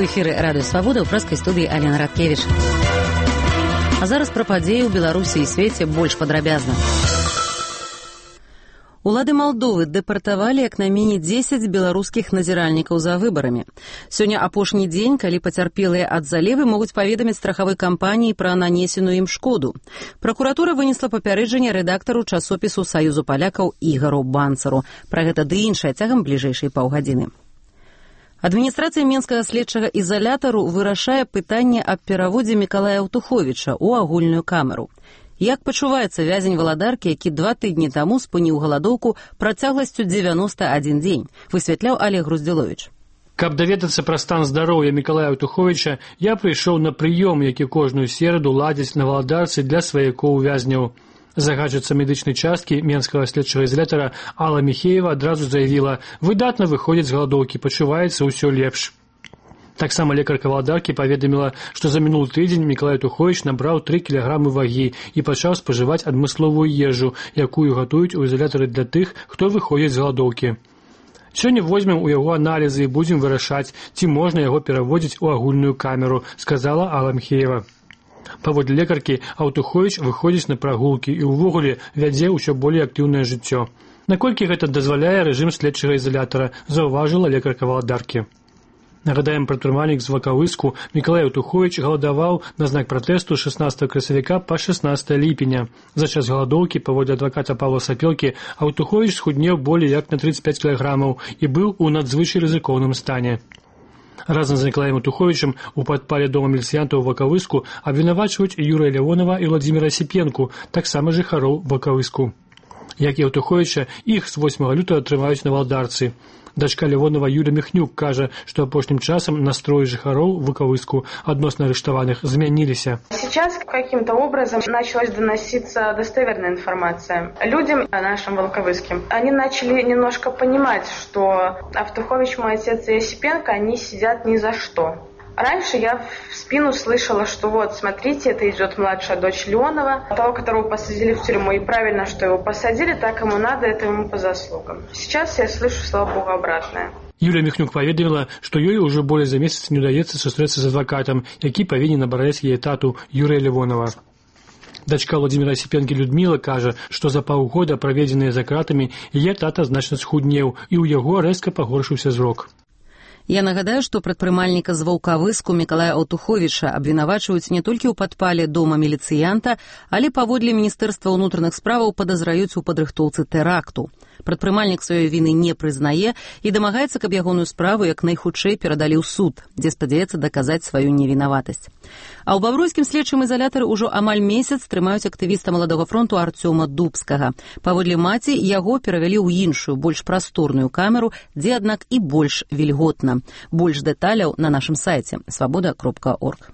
эфіры Радыё Свабода, ў прэскай студыі Алена Радкевіч. А зараз пра падзеі ў Беларусі і свеце больш падрабязна. Улады Малдовы дэпартавалі як найменей 10 беларускіх назіральнікаў за выбарамі. Сёння апошні дзень, калі пацярпелыя ад залевы могуць паведаміць страхавой кампаніі пра нанесеную ім шкоду. Пракуратура вынесла папярэджанне рэдактару часопісу Саюзу палякаў Ігару Банцару. Пра гэта ды іншае цягам бліжэйшай паўгадзіны. Адміністрацыя Менскага следчага ізалятару вырашае пытанне аб пераводзе Мікалая Аўтуховіча ў агульную камеру. Як пачуваецца вязень валадаркі, які 2 тыдні таму спыніў галадоўку працягласцю 91 дзень, высвятляў Олег Груздзіловіч. Каб даведацца пра стан здароўя Мікалая Аўтуховіча, я прыйшоў на прыём, які кожную сераду ладзяць на валадарцы для сваякоў вязняў. Загадчыца медычнай часткі Менскага следчага ізалятара Алла Міхеева адразу заявіла: выдатна выходзіць з галадоўкі, пачуваецца ўсё лепш. Таксама лекарка валадаркі паведаміла, што за мінулы тыдзень Мікалай Аўтуховіч набраў 3 кілаграмы вагі і пачаў спажываць адмысловую ежу, якую гатуюць у ізалятары для тых, хто выходзіць з галадоўкі. Сёння возьмем у яго аналізы і будзем вырашаць, ці можна яго пераводзіць у агульную камеру, сказала Алла Міхеева. Паводле лекаркі, Аўтуховіч выходзіць на прагулкі і ўвогуле вядзе ўсё болей актыўнае жыццё. Наколькі гэта дазваляе рэжым следчага ізалятара, заўважыла лекарка валадаркі. Нагадаем, прадпрымальнік з Вакавыску Мікалай Аўтуховіч галадаваў на знак пратэсту 16 красавіка па 16 ліпеня. За час галадоўкі, паводле адваката Павла Сапелкі, Аўтуховіч схуднеў болей як на 35 кілаграмаў і быў у надзвычай рызыкоўным стане. Разам з Мікалаем Аўтуховічам у падпале дома міліцыянтаў у Вакавыску абвінавачваюць Юрыя Лявонова і Владзіміра Сіпенку, таксама жыхароў Вакавыску. Як і Аўтуховіча, іх з 8 лютага трымаюць на валадарцы. Дачка Лявонова Юля Міхнюк кажа, што апошнім часам настроі жыхароў Вакавыску адносна арыштаваных змяніліся. Сейчас каким-то образом началась доноситься достоверная информация. Людям нашим Волковыским, они начали немножко понимать, что Аўтухович, мой отец и Осипенко, они сидят ни за что. Раньше я в спину слышала, что вот, смотрите, это идет младшая дочь Леонова, того, которого посадили в тюрьму, и правильно, что его посадили, так ему надо, это ему по заслугам. Сейчас я слышу, слава богу, обратное. Юлія Міхнюк паведаміла, што ёй ужо болей за месяц не ўдаецца сустрэцца з адвакатам, які павінен абараняць яе тату Юрыя Лявонова. Дачка Владзіміра Сіпенкі Людміла кажа, што за паўгода, праведзеныя за кратамі, яе тата значна схуднеў, і ў яго рэзка пагоршыўся зрок. Я нагадаю, што прадпрымальніка з Ваўкавыску Мікалая Аўтуховіча абвінавачваюць не толькі ў падпале дома міліцыянта, але паводле Міністэрства ўнутраных справаў падазраюць у падрыхтоўцы тэракту. Прадпрымальнік сваёй віны не прызнае і дамагаецца, каб ягоную справу як найхутчэй перадалі ў суд, дзе спадзяецца даказаць сваю невінаватасць. А ў бабруйскім следчым ізалятары ўжо амаль месяц трымаюць актывіста Маладога фронту Арцёма Дубскага. Паводле маці, яго перавялі ў іншую, больш прасторную камеру, дзе, аднак, і больш вільготна. Больш дэталяў на нашым сайце swaboda.org.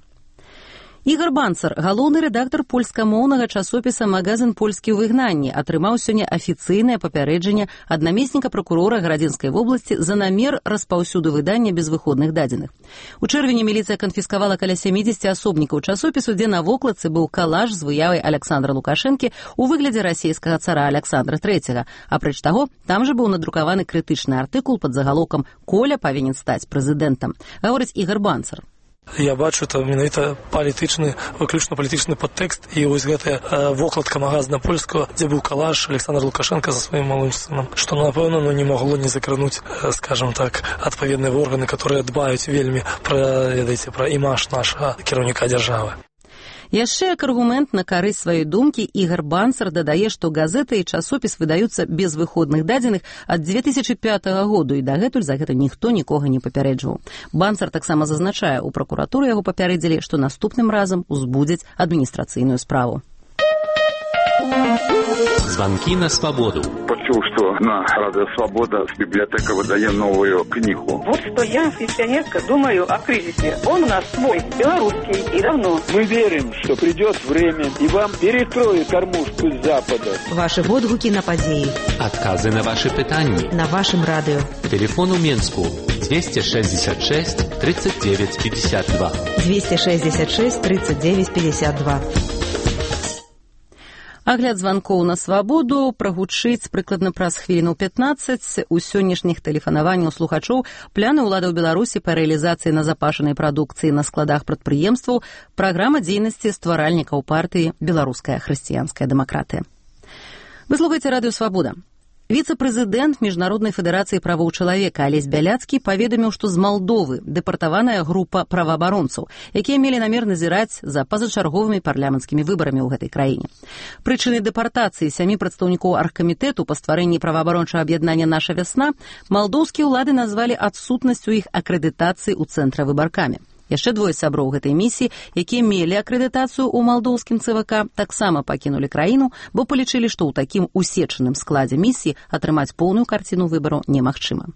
Ігар Банцар, галоўны рэдактар польскамоўнага часопіса «Магазин польскі ў выгнанні», атрымаў сёння афіцыйнае папярэджанне ад намесніка пракурора Гарадзінскай вобласці за намер распаўсюду выдання безвыходных дадзеных. У чэрвені міліцыя канфіскавала каля 70 асобнікаў часопісу, дзе на вокладцы быў калаж з выявай Аляксандра Лукашэнкі ў выглядзе расійскага цара Аляксандра III. Апроч таго, там жа быў надрукаваны крытычны артыкул пад загалоўкам «Коля павінен стаць прэзідэнтам», гаворыць Ігар Банцар. Я бачу там менавіта палітычны, выключна палітычны падтэкст, і вось гэтая вокладка магазина польскага, дзе быў калаж Александра Лукашенка за сваім малым сынам, што, напэўна, не магло не закрануць, скажем так, адпаведныя органы, которые дбаюць вельмі пра імаж нашага кіраўніка дзяржавы. Яшчэ як аргумент на карысць сваёй думкі Ігар Банцар дадае, што газета і часопіс выдаюцца без выходных дадзеных ад 2005 году, і дагэтуль за гэта ніхто нікога не папярэджваў. Банцар таксама зазначае, у пракуратуры яго папярэдзілі, што наступным разам узбудзяць адміністрацыйную справу. Звонки на свободу. Почув, что на Радио Свобода библиотека выдает новую книгу. Вот что я, пенсионерка, думаю о кризисе. Он у нас свой, белорусский, и давно. Мы верим, что придет время, и вам перекроют кормушку с Запада. Ваши водгуки на подеи. Отказы на ваши питания. На вашем радио. Телефон у Менску 266 39 52. 266 39 52. Агляд званкоў на свабоду прагучыць прыкладна праз хвілінаў 15. У сённяшніх тэлефанаванняў слухачоў пляны ўладаў Беларусі па рэалізацыі назапашанай прадукцыі на складах прадпрыемстваў, праграма дзейнасці стваральнікаў партыі «Беларуская хрысціянская дэмакратыя». Вы слухаеце радыё «Свабода». Віцэ-прэзідэнт Міжнароднай федэрацыі правоў чалавека Алесь Бяляцкі паведаміў, што з Малдовы дэпартаваная група праваабаронцаў, якія мелі намер назіраць за пазачарговымі парламенцкімі выбарамі ў гэтай краіне. Прычынай дэпартацыі 7 прадстаўнікоў аргкамітэту па стварэнні праваабарончага аб'яднання «Наша вясна» малдоўскія ўлады назвалі адсутнасцю іх акрэдытацыі ў цэнтра выбаркамі. Яшчэ 2 сяброў гэтай місіі, якія мелі акрэдытацыю ў малдоўскім ЦВК, таксама пакінулі краіну, бо палічылі, што ў такім усечаным складзе місіі атрымаць поўную карціну выбараў немагчыма.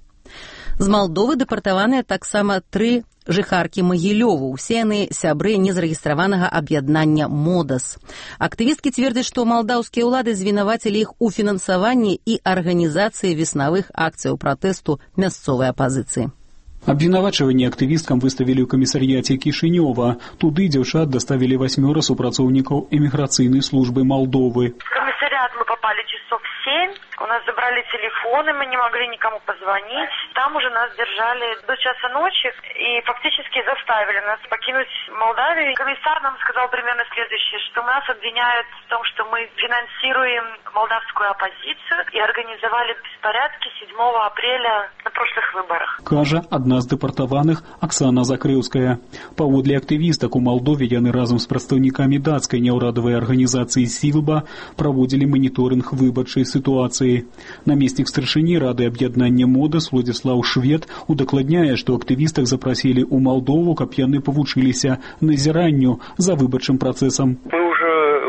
З Малдовы дэпартаваныя таксама 3 жыхаркі Магілёву, усе яны сябры незарэгістраванага аб'яднання «Модас». Актывісткі цвердзяць, што малдаўскія ўлады звінавацілі іх у фінансаванні і арганізацыі веснавых акцыяў пратэсту мясцовай апазіцыі. Абвінавачванні актывісткам выставілі ў камісарыяце Кішынёва. Туды дзяўчат даставілі 8 супрацоўнікаў эміграцыйнай службы Малдовы. В комиссариат мы попали часов 7. У нас забрали телефоны, мы не могли никому позвонить. Там уже нас держали до часа ночи и фактически заставили нас покинуть Молдавию. Комиссар нам сказал примерно следующее, что нас обвиняют в том, что мы финансируем молдавскую оппозицию и организовали беспорядки 7 апреля на прошлых выборах. Кажа адна з дэпартаваных Аксана Закрыўская. Паводле актывістак у Малдове яны разам з прадстаўнікамі дацкай няўрадавай арганізацыі «Сілба» праводзілі маніторынг выбарчай сітуацыі. Намеснік старшыні рады аб'яднання «Модас» Владзіслаў Швед удакладняе, што актывістак запрасілі ў Малдову, каб яны павучыліся назіранню за выбарчым працэсам. Мы уже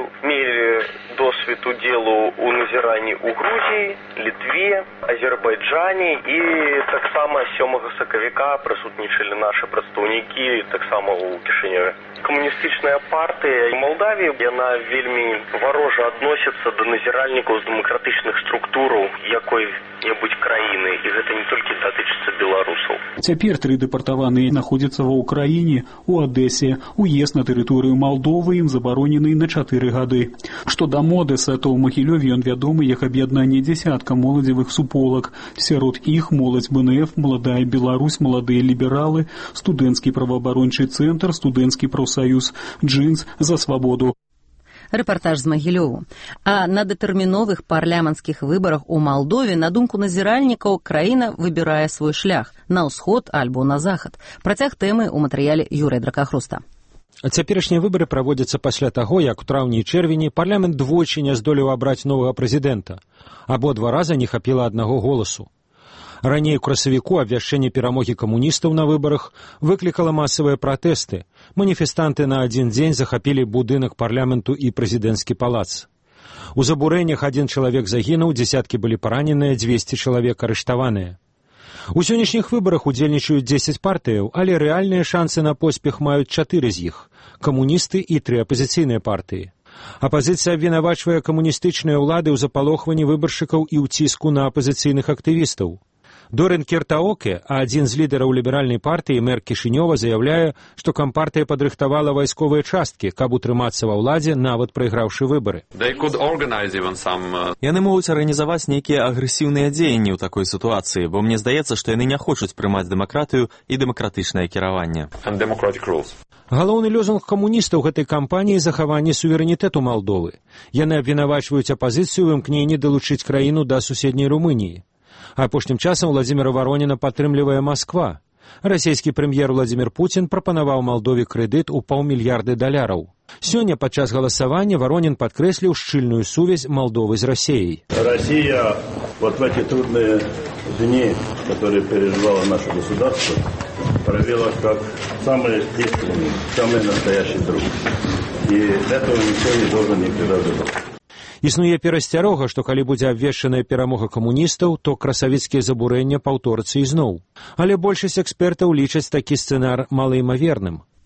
мелі досвід удзелу ў назіранні ў Грузіі, Літве, Азербайджане і таксама 7 сакавіка прысутнічалі нашы прадстаўнікі таксама ў Кішынёве. Камуністычная партыя Молдавії, яна вельмі варожа адносіцца да назіральнікаў з дэмакратычных структураў якой-небудзь краіны, і гэта не толькі датычыцца беларусаў. Цяпер 3 дэпартаваныя знаходзяцца ва ўкраіне, у Адэсе. Уезд на тэрыторыю Малдовы ім забаронены на 4 гады. Што да Модаса, то ў Магілёве ён вядомы як аб'яднанне дзясятка моладзевых суполак. Сярод іх моладзь БНФ, Маладая Беларусь, Маладыя лібералы, студэнцкі праваабарончы цэнтр, студэнцкі прафсаюз «Джинс за свабоду». Рэпартаж з Магілёву. А на дэтэрміновых парламенцкіх выбарах у Малдове, на думку назіральнікаў, краіна выбірае свой шлях на ўсход альбо на захад. Працяг тэмы ў матэрыяле Юрыя Дракахруста. Цяперашнія выбары праводзяцца пасля таго, як у траўні і чэрвені парламент двойчы не здолеў абраць новага прэзідэнта. Абодва раза не хапіла аднаго голасу. Раней у красавіку абвяшчэнне перамогі камуністаў на выбарах выклікала масавыя пратэсты. Маніфестанты на адзін дзень захапілі будынак парламенту і прэзідэнцкі палац. У забурэннях 1 чалавек загінуў, дзесяткі былі параненыя, 200 чалавек арыштаваныя. У сённяшніх выбарах удзельнічаюць 10 партыяў, але рэальныя шансы на поспех маюць 4 з іх – камуністы і 3 апазіцыйныя партыі. Апазіцыя абвінавачвае камуністычныя ўлады ў запалохванні выбаршчыкаў і ў ціску на апазіцыйных актывістаў. Дорен Кертаоке, адзін з лідараў ліберальнай партыі, мэр Кішынёва, заяўляе, што кампартыя падрыхтавала вайсковыя часткі, каб утрымацца ва ўладзе, нават прайграўшы выбары. Яны могуць арганізаваць нейкія агрэсіўныя дзеянні ў такой сітуацыі, бо мне здаецца, што яны не хочуць прымаць дэмакратыю і дэмакратычнае кіраванне. Галоўны лозунг камуністаў гэтай кампаніі – захаванне суверэнітэту Малдовы. Яны абвінавачваюць апазіцыю ў імкненні далучыць краіну да суседняй Румыніі. Апошнім часам Владзіміра Вароніна падтрымлівае Масква. Расійскі прэм'ер Владзімір Пуцін прапанаваў Малдове крэдыт у $500 мільярда. Сёння падчас галасавання Воронин падкрэсліў шчыльную сувязь Молдовы с Россией. Россия вот в эти трудные дни, которые переживало наше государство, проявила как самый искренний, самый настоящий друг. И этого никто не должен никогда забыть. Існуе перасцярога, што калі будзе абвешчаная перамога камуністаў, то красавіцкія забурэння паўторыцца ізноў. Але большасць экспертаў лічаць такі сцэнар малаімаверным.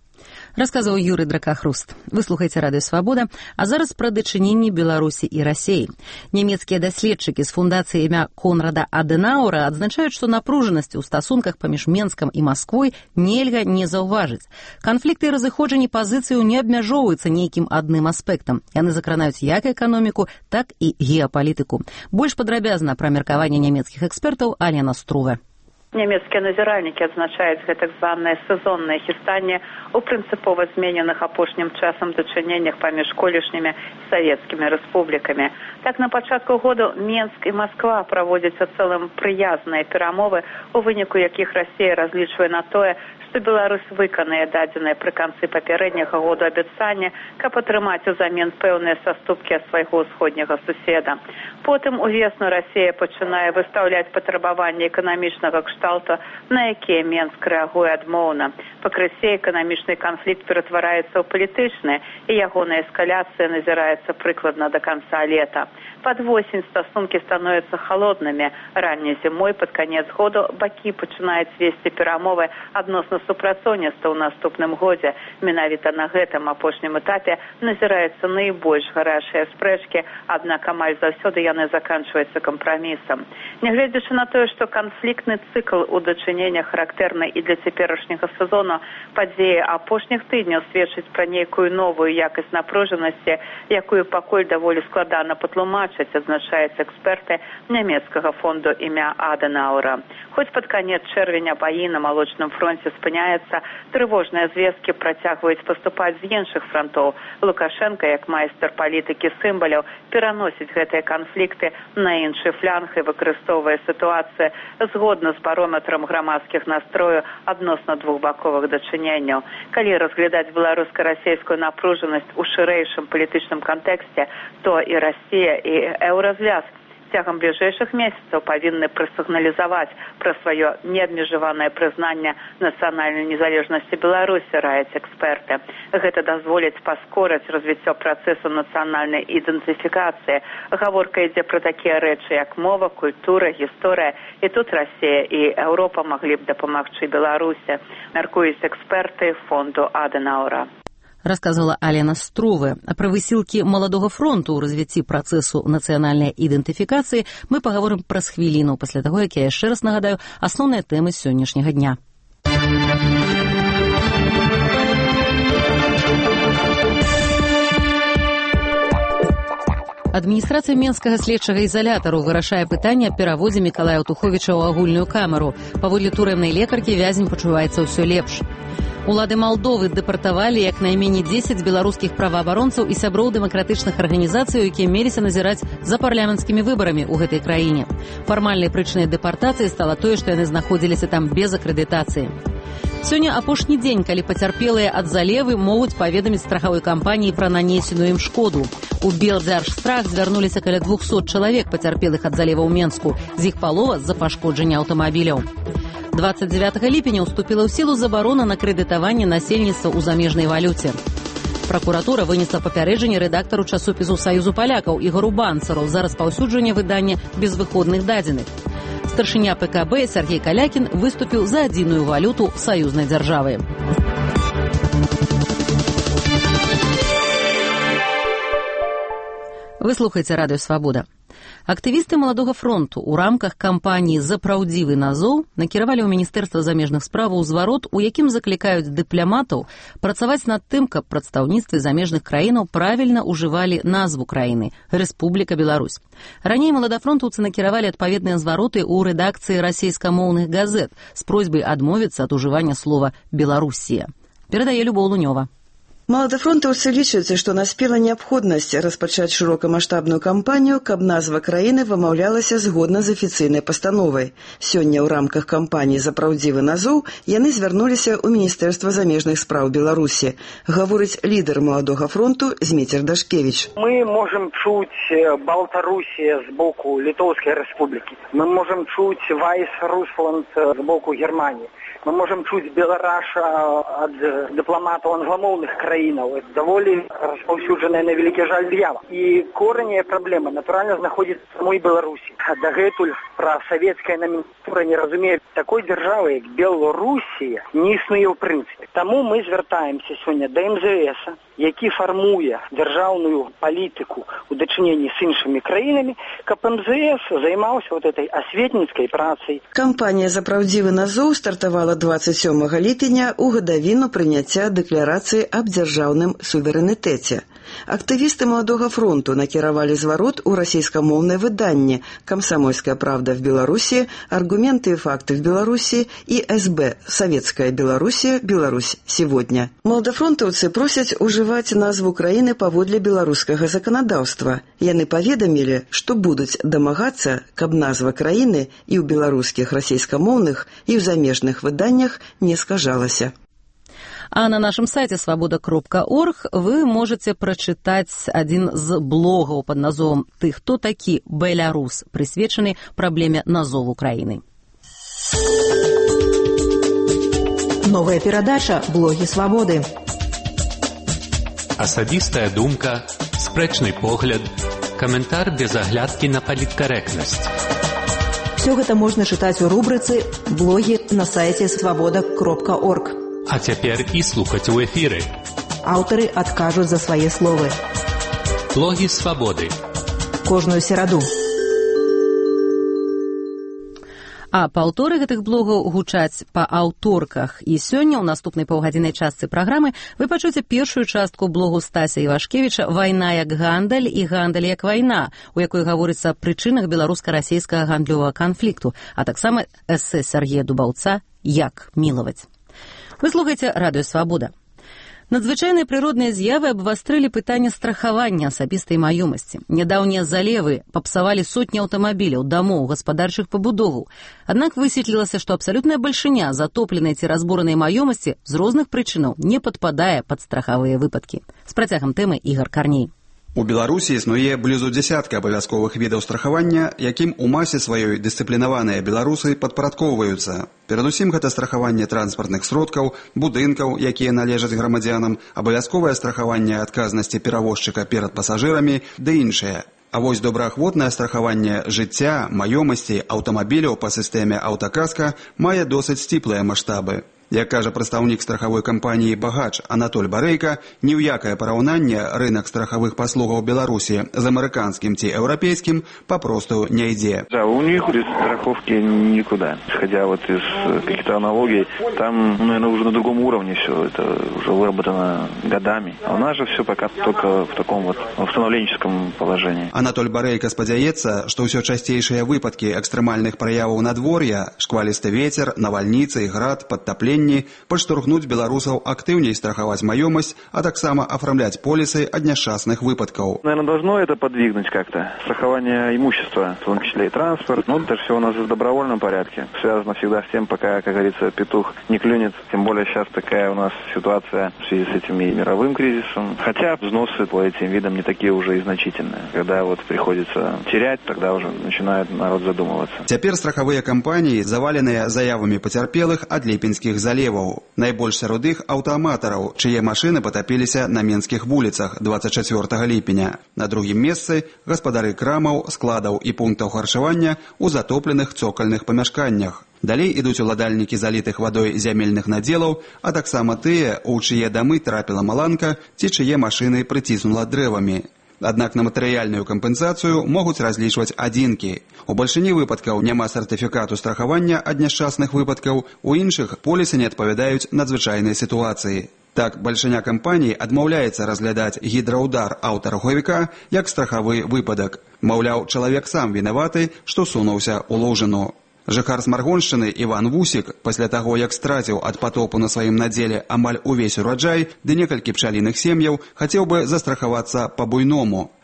Расказаў Юрый Дракахруст. Вы слухаеце Радыё Свабода, а зараз пра дачыненні Беларусі і Расіі. Нямецкія даследчыкі з фундацыі імя Конрада Адэнаўра адзначаюць, што напружанасці ў стасунках паміж Менскам і Масквой нельга не заўважыць. Канфлікты і разыходжанні пазіцыяў не абмяжоўваюцца нейкім адным аспектам. Яны закранаюць як эканоміку, так і геапалітыку. Больш падрабязна пра меркаванне нямецкіх экспертаў Алена Струве. Нямецкія назіральнікі адзначаюць гэтак званае сезоннае хістанне ў прынцыпова змененых апошнім часам дачыненнях паміж колішнімі савецкімі рэспублікамі. Так, на пачатку году Менск і Масква праводзяць у цэлым прыязныя перамовы, у выніку якіх Расія разлічвае на тое, што Беларусь выканае дадзеныя пры канцы папярэдняга году абяцанне, каб атрымаць узамен пэўныя саступкі ад свайго ўсходняга суседа. Потым увесну Расія пачынае выстаўляць патрабаванні эканамічнага кшталту, на якія Менск рэагуе адмоўна. Пакрысе эканамічны канфлікт ператвараецца ў палітычны, і ягоная эскаляцыя назіраецца прыкладна да канца лета. Пад восень стасункі становяцца халоднымі. Ранняй зімой пад канец году бакі пачынаюць весці перамовы адносна супрацоўніцтва ў наступным годзе. Менавіта на гэтым апошнім этапе назіраюцца найбольш гарячыя спрэчкі, аднак амаль заўсёды яны заканчваюцца кампрамісам. Нягледзячы на тое, што канфліктны цыкл у дачыненнях характэрны і для цяперашняга сезону, падзеі апошніх тыдняў сведчаць пра нейкую новую якасць напружанасці, якую пакуль даволі складана патлумачыць, адзначаюць эксперты нямецкага фонду імя Адэнаўра. Хоць пад канец чэрвеня баі на малочным фронце спыняюцца, трывожныя звесткі працягваюць паступаць з іншых фронтоў. Лукашенка, як майстар палітыкі сімваляў, пераносіць гэтыя канфлікты на іншы фланг і выкарыстоўвае сітуацыю згодна з барометрам грамадскіх настрою адносна двухбаковых дачыненняў. Калі разглядаць беларуска-расійскую напружанасць у шырэйшым палітычным кантэксце, то і Расія, і Еўразвяз цягам бліжэйшых месяцаў павінны прысігналізаваць пра сваё неабмежаванае прызнанне нацыянальнай незалежнасці Беларусі, раяць эксперты. Гэта дазволіць паскорыць развіццё працэсу нацыянальнай ідэнтыфікацыі. Гаворка ідзе пра такія рэчы, як мова, культура, гісторыя. І тут Расія і Еўропа маглі б дапамагчы Беларусі, мяркуюць эксперты фонду Адэнаўра. Расказала Алена Струве. Пра высілкі маладога фронту ў развіцці працэсу нацыянальнай ідэнтыфікацыі мы пагаворым праз хвіліну, пасля таго, як я яшчэ раз нагадаю асноўныя тэмы сённяшняга дня. Адміністрацыя Менскага следчага ізалятару вырашае пытанне аб пераводзе Мікалая Аўтуховіча ў агульную камеру. Паводле турэмнай лекаркі вязень пачуваецца ўсё лепш. Улады Малдовы дэпартавалі як найменей 10 беларускіх праваабаронцаў і сяброў дэмакратычных арганізацый, якія меліся назіраць за парламенцкімі выбарамі ў гэтай краіне. Фармальнай прычынай дэпартацыі стала тое, што яны знаходзіліся там без акрэдытацыі. Сёння апошні дзень, калі пацярпелыя ад залевы могуць паведаміць страхавой кампаніі пра нанесеную ім шкоду. У Белдзяржстрах звярнуліся каля 200 чалавек пацярпелых ад залева ў Менску, з іх палова з-за пашкоджання аўтамабіляў. 29 ліпеня ўступіла ў сілу забарона на крэдытаванне насельніцтва ў замежнай валюце. Пракуратура вынесла папярэджанне рэдактару часопісу Саюзу палякаў Ігору Банцару за распаўсюджванне выдання безвыходных дадзеных. Старшыня ПКБ Сергей Калякін выступіў за адзіную валюту саюзнай дзяржавы. Вы слухаеце Радыё Свабода. Актывісты маладога фронту ў рамках кампаніі «За праўдзівы назоў» накіравалі ў Міністэрства замежных справаў зварот, у якім заклікаюць дыпламатаў працаваць над тым, каб прадстаўніцтвы замежных краінаў правільна ўжывалі назву краіны – Рэспубліка Беларусь. Раней маладафронтаўцы накіравалі адпаведныя звароты ў рэдакцыі расейскамоўных газет з просьбай адмовіцца ад ужывання слова «Беларусія». Перадае Любоў Лунёва. Маладафронтаўцы лічаць, што наспела неабходнасць распачаць шырокамаштабную кампанію, каб назва краіны вымаўлялася згодна з афіцыйнай пастановай. Сёння ў рамках кампаніі «За праўдзівы назоў» яны звярнуліся ў Міністэрства замежных спраў Беларусі. Гаворыць лідар маладога фронту Зміцер Дашкевіч. Мы можам чуць Балтарусія з боку Літоўскай рэспублікі. Мы можам чуць Вайс Русланд з боку Германії. Мы можем чуць белараша ад дыпламатаў англамоўных краінаў. Это даволі распаўсюджаная на вялікі жаль з'ява. І корэнная праблема, натуральна, знаходзіцца в самой Беларусі. Дагэтуль пра савецкая номенклатура не разумее такой дзяржавы, як Беларусія, не існуе ў прынцыпе. Таму мы звяртаемся сёння да МЗС, які фармуе дзяржаўную палітыку ў дачыненні з іншымі краінамі, каб МЗС займаўся вот этой асветніцкай працай. Кампанія «За праўдзівы назоў» стартавала 27 ліпеня ў гадавіну прыняцця дэкларацыі аб дзяржаўным суверэнітэце. Актывісты «Маладога фронту» накіравалі зварот у расійскамоўнае выданне «Комсомольская правда в Беларуси», «Аргументы и факты в Беларуси» и СБ «Советская Белоруссия. Беларусь сегодня». Маладафронтаўцы просяць ужываць назву краіны паводле беларускага заканадаўства. Яны паведамілі, што будуць дамагацца, каб назва краіны і ў беларускіх, расійскамоўных, і ў замежных выданнях не скажалася. А на нашем сайте svoboda.org вы можете прочитать один з блогаў под назвом «Ты хто такі Беларус?», присвечены праблеме назову краіны. Новая перадача «Блогі свабоды». Асабістая думка, спрэчны погляд, каментар без аглядкі на паліткарэктнасць. Все гэта можна чытаць у рубрыцы «Блогі» на сайце svoboda.org. А цяпер і слухаць у эфіры. Аўтары адкажуць за свае словы. Блогі свабоды. Кожную сераду. А паўторы гэтых блогаў гучаць па аўторках. І сёння ў наступнай паўгадзіннай частцы праграмы вы пачуеце першую частку блогу Стася Івашкевіча «Вайна як гандаль» і «Гандаль як вайна», у якой гаворыцца аб прычынах беларуска-расійскага гандлёвага канфлікту, а таксама эсэ Сергея Дубаўца «Як мілаваць». Вы слухаеце радыё «Свабода». Надзвычайныя прыродныя з'явы абвастрылі пытанне страхавання асабістай маёмасці. Нядаўнія залевы папсавалі сотні аўтамабіляў, дамоў, гаспадарчых пабудоваў. Аднак высветлілася, што абсалютная бальшыня затопленай ці разбуранай маёмасці з розных прычынаў не падпадае пад страхавыя выпадкі. З працягам тэмы Ігар Карней. У Беларусі існуе блізу дзясятка абавязковых відаў страхавання, якім у масе сваёй дысцыплінаваныя беларусы падпарадкоўваюцца. Перадусім гэта страхаванне транспартных сродкаў, будынкаў, якія належаць грамадзянам, абавязковае страхаванне адказнасці перавозчыка перад пасажырамі ды іншае. А вось добраахвотнае страхаванне жыцця, маёмасці, аўтамабіляў па сістэме аўтакаска мае досыць сціплыя маштабы. Як кажа прадстаўнік страхавой кампаніі «Багач» Анатоль Барэйка, ні ў якае параўнанне рынок страхавых паслугаў Беларусі з амерыканскім ці еўрапейскім попросту не ідзе. Да, у них без страховки никуда. Исходя вот из каких-то аналогий, там, наверное, уже на другом уровне все это уже выработано годами. А у нас же все пока только в таком вот установленческом положении. Анатоль Барэйка спадзяецца, што ўсё часцейшыя выпадкі экстрэмальных праяваў надвор'я, шквалісты вецер, навальніцы, град, падтапленне падштурхнуць беларусаў актыўней страхаваць маёмасць, а таксама афармляць полісы ад няшчасных выпадкаў. Наверное, должно это подвигнуть как-то. Страхование имущества, в том числе и транспорт. Ну, это все у нас в добровольном порядке. Связано всегда с тем, пока, как говорится, петух не клюнет. Тем более сейчас такая у нас ситуация в связи с этим и мировым кризисом. Хотя взносы по этим видам не такие уже и значительные. Когда вот приходится терять, тогда уже начинает народ задумываться. Цяпер страхавыя кампаніі заваленыя заявамі пацярпелых ад ліпенскіх залеваў. Найбольш сярод іх аўтааматараў, чые машыны патапіліся на менскіх вуліцах 24 ліпеня. На другім месцы гаспадары крамаў, складаў і пунктаў харчавання ў затопленых цокальных памяшканнях. Далей ідуць уладальнікі залітых вадой зямельных надзелаў, а таксама тыя, у чые дамы трапіла маланка ці чые машыны прыціснула дрэвамі. Аднак на матэрыяльную кампенсацыю могуць разлічваць адзінкі. У бальшыні выпадкаў няма сертыфікату страхавання ад няшчасных выпадкаў, у іншых полісы не адпавядаюць надзвычайнай сітуацыі. Так, бальшыня кампаній адмаўляецца разглядаць гідраўдар аўтарухавіка як страхавы выпадак. Маўляў, чалавек сам вінаваты, што сунуўся ў лужыну. Жыхар Смаргоншчыны Іван Вусік, пасля таго, як страціў ад патопу на сваім надзеле амаль увесь ураджай ды некалькі пчаліных сем'яў, хацеў бы застрахавацца па-буйному.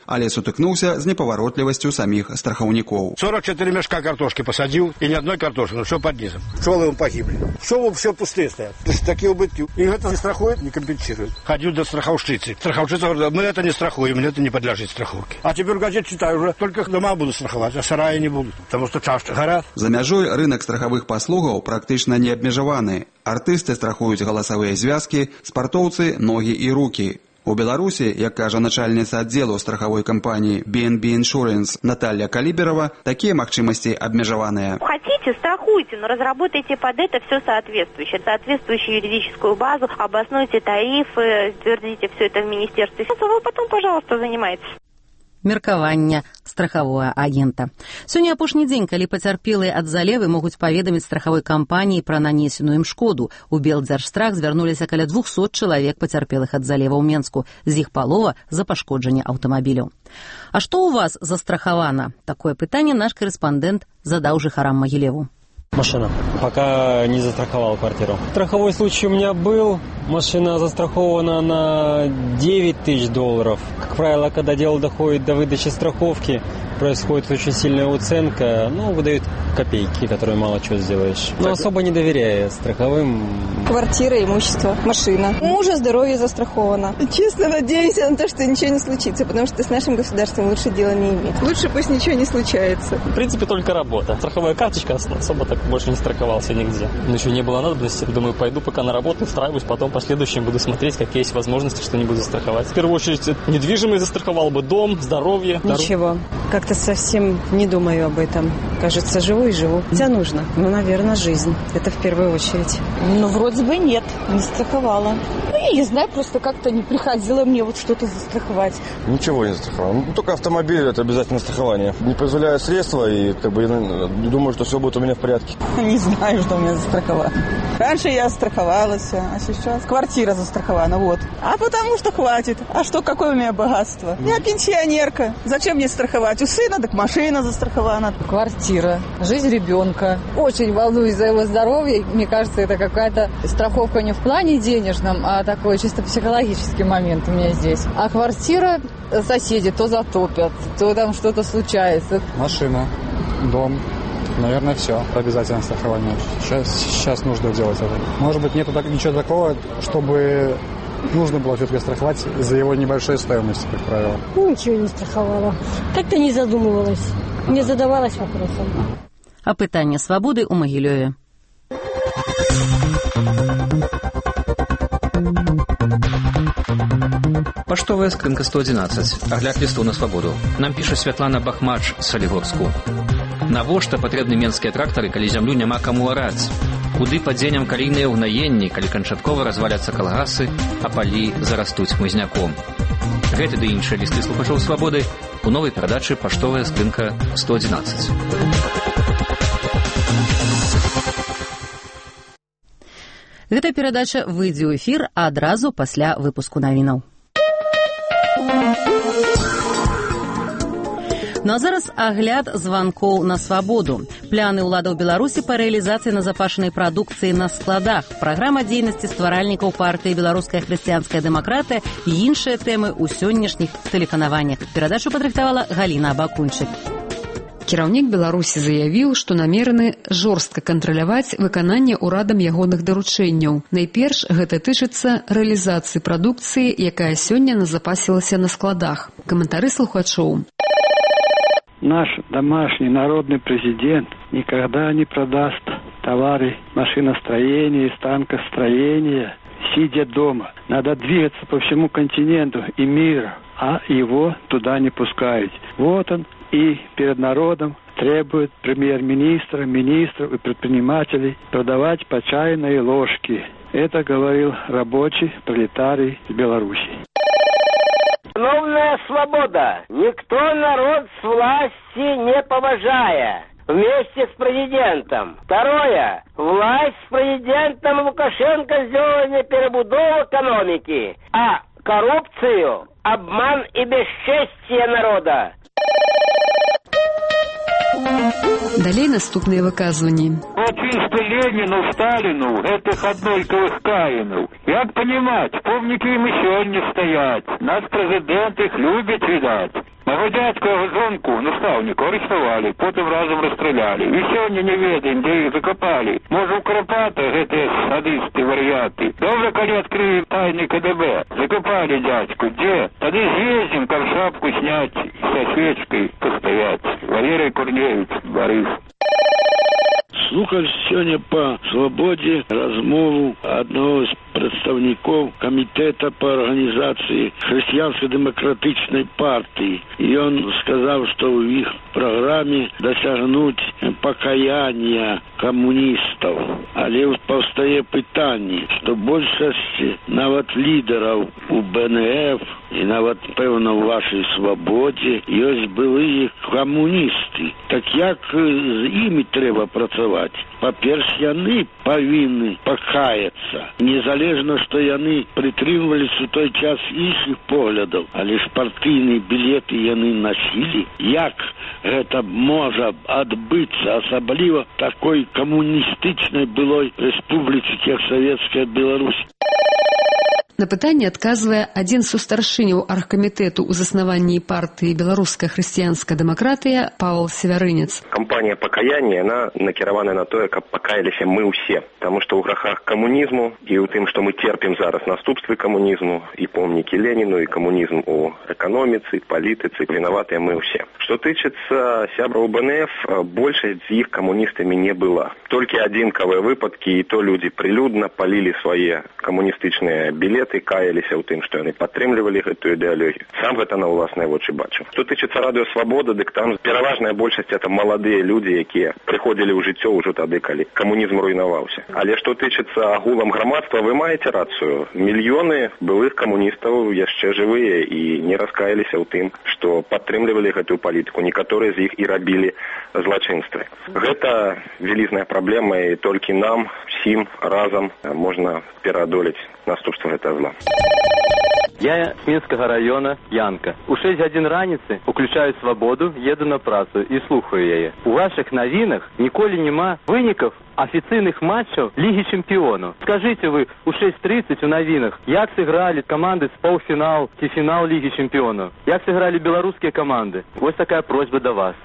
але сутыкнуўся з непаваротлівасцю саміх страхаўнікоў. 44 мешка картошки посадил, и ни одной картошки, но все под низом. Пчелы погибли. Пчелы все пустые стоят. Такие убытки. И это не страхует, не компенсирует. Ходил до страховщицы. Страховщица говорит, мы это не страхуем, это не подлежит страховке. А теперь газет читаю уже, только дома буду страховать, а сараи не будут, потому что чашки горят. За мяжой рынок страховых паслугаў практычна не абмежаваны. Артысты страхуюць галасавыя звязкі, спартоўцы ногі і рукі. У Беларусі, як кажа начальніца аддзелу страхавой кампаніі BNB Insurance Наталья Калиберова, такие магчымасці абмежаваныя. Хотите, страхуйте, но разработайте под это все соответствующую юридическую базу, обоснуйте тарифы, утвердите все это в министерстве. Вы потом, пожалуйста, занимайтесь. Меркавання страхавога агента. Сёння апошні дзень, калі пацярпелыя ад залевы могуць паведаміць страхавой кампаніі пра нанесеную ім шкоду. У Белдзяржстрах звярнуліся каля 200 чалавек пацярпелых ад залева ў Менску. З іх палова за пашкоджанне аўтамабіляў. А што ў вас застрахавана? Такое пытанне наш корэспандэнт задаў жыхарам Магілеву. Машина. Пока не застраховал квартиру. Страховой случай у меня был. Машина застрахована на $9 тысяч. Как правило, когда дело доходит до выдачи страховки, происходит очень сильная уценка. Выдают копейки, которые мало чего сделаешь. Но особо не доверяя страховым. Квартира, имущество, машина. У мужа здоровье застраховано. Честно надеемся на то, что ничего не случится, потому что с нашим государством лучше дела не иметь. Лучше пусть ничего не случается. В принципе, только работа. Страховая карточка особо так больше не страховался нигде. Но еще не было надобности. Думаю, пойду пока на работу, устраиваюсь, потом в последующем буду смотреть, какие есть возможности, что-нибудь застраховать. В первую очередь, недвижимость застраховал бы, дом, здоровье. Ничего. Как-то совсем не думаю об этом. Кажется, живу и живу. Хотя нужно. Наверное, жизнь. Это в первую очередь. Вроде бы нет. Не страховала. Я не знаю, просто как-то не приходило мне что-то застраховать. Ничего не застраховал. Только автомобиль – это обязательно страхование. Не позволяю средства и думаю, что все будет у меня в порядке. Не знаю, что у меня застраховано. Раньше я страховалась, а сейчас квартира застрахована, вот. А потому что хватит. А что, какое у меня богатство? Я пенсионерка. Зачем мне страховать? У сына так машина застрахована. Квартира, жизнь ребенка. Очень волнуюсь за его здоровье. Мне кажется, это какая-то страховка не в плане денежном, а такой чисто психологический момент у меня здесь. А квартира, соседи то затопят, то там что-то случается. Машина, дом. Наверное, все. Обязательно страхование. Сейчас нужно делать это. Может быть, нету ничего такого, чтобы нужно было все-таки страховать из-за его небольшой стоимости, как правило. Ничего не страховала. Как-то не задумывалась. Не задавалась вопросом. А пытанне свабоды ў Магілёве. Паштовая скрынка 111. Агляд лістоў на свабоду. Нам піша Святлана Бахмач з Салігорску. Навошта патрэбны менскія трактары, калі зямлю няма каму араць? Куды падзенем калійныя ўгнаенні, калі канчаткова разваляцца калгасы, а палі зарастуць хмызняком? Гэты ды іншыя лісты слухачоў свабоды у новай перадачы «Паштовая скрынка 111». Гэта перадача выйдзе ў эфір адразу пасля выпуску навінаў. Ну а зараз агляд званкоў на свабоду. Пляны ўладаў Беларусі па рэалізацыі назапашанай прадукцыі на складах, праграма дзейнасці стваральнікаў партыі «Беларуская хрысціянская дэмакратыя» і іншыя тэмы ў сённяшніх тэлеканаваннях. Перадачу падрыхтавала Галіна Абакунчык. Кіраўнік Беларусі заявіў, што намерены жорстка кантраляваць выкананне ўрадам ягоных даручэнняў. Найперш гэта тычыцца рэалізацыі прадукцыі, якая сёння назапасілася на складах. Каментары слухачоў. Наш домашний народный президент никогда не продаст товары машиностроения и станкостроения, сидя дома. Надо двигаться по всему континенту и миру, а его туда не пускают. Вот он и перед народом требует премьер-министра, министров и предпринимателей продавать по чайной ложке. Это говорил рабочий пролетарий из Беларуси. Новая свобода. Никто народ с власти не поважая. Вместе с президентом. Второе. Власть с президентом Лукашенко сделали перебудову экономики, а коррупцию, обман и бесчестие народа. Далей наступныя выказванні. Чисто Ленину, Сталину, этих однольковых каинов. Як понимать, помники им еще не стоят. Наш президент их любит, видать. Мого дядька його жонку, наставника, арестовали, потім разом розстріляли. І сьогодні не ведаем, де їх закопали. Може, у Карпатах гэты садисты, варіати. Добре, коли відкриє тайны КДБ. Закопали дядьку. Где? Тоді з'їздим, как шапку снять, со свечкой постоять. Валерий Корнеевич, Борис. Слухали сёння па свабодзе размову аднаго з прадстаўнікоў камітэта па арганізацыі хрысціянска-дэмакратычнай партыі. Ён сказаў, што ў іх праграме дасягнуць пакаяння камуністаў. Але паўстае пытанне, што большасць нават лідараў у БНФ і нават, пэўна, у вашай свабодзе ёсць былыя камуністы. Так як з імі трэба працаваць? Па-перш, яны павінны пакаяцца. Незалежна, што яны прытрымваліся ў той час іншых поглядаў, але ж партыйныя білеты яны насілі. Як гэта можа адбыцца, асабліва такой камуністычнай былой рэспубліцы, як Савецкая Беларусь? На пытанне адказвае адзін з сустаршыняў аргкамітэту ў заснаванні партыі «Беларуская хрысціянская дэмакратыя» Павел Севярынец. Кампанія пакаяння, яна накіравана на тое, каб пакаяліся мы ўсе. Таму што ў грахах камунізму і ў тым, што мы терпім зараз наступствы камунізму, і помнікі Леніну, і камунізм у эканоміцы, палітыцы, вінаватыя мы ўсе. Што тычыцца сябраў БНФ, большасць з іх камуністамі не была. Толькі адзінкавыя выпадкі, і то людзі прылюдна палілі свае камуністычныя білеты, каяліся ў тым, што яны падтрымлівалі гэтую ідэалогію. Сам гэта на ўласныя вочы бачыў. Што тычыцца радыё «Свабода», дык там пераважная большасць это маладыя людзі, якія прыходзілі ў жыццё ўжо тады, калі камунізм руйнаваўся. Але што тычыцца агулам грамадства, вы маеце рацыю. Мільёны былых камуністаў яшчэ жывыя і не раскаяліся ў тым, што падтрымлівалі гэтую палітыку. Некаторыя з іх і рабілі злачынствы. Гэта вялізная праблема, і толькі нам, всім разам можна пераадолець наступства гэтага зла. Я з Мінскага района, Янка. У 6 гадзін раніцы уключаю «Свабоду», еду на працу і слухаю яе. У вашых навінах ніколі няма вынікаў афіцыйных матчаў Лігі чэмпіёнаў. Скажыце вы у 6:30 у навінах, як сыгралі каманды з паўфінал ці фінал Лігі чэмпіёнаў? Як сыгралі беларускія каманды? Вось такая просьба да вас.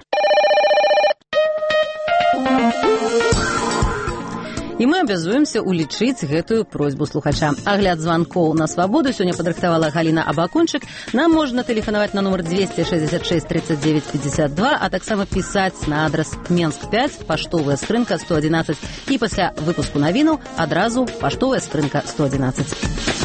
І мы абязуемся ўлічыць гэтую просьбу слухача. Агляд званкоў на «Свабоду» сёння падрыхтавала Галіна Абакунчык. Нам можна тэлефанаваць на нумар 266 39 52, а таксама пісаць на адрас Менск 5, паштовая скрынка 111. І пасля выпуску навінаў адразу паштовая скрынка 111.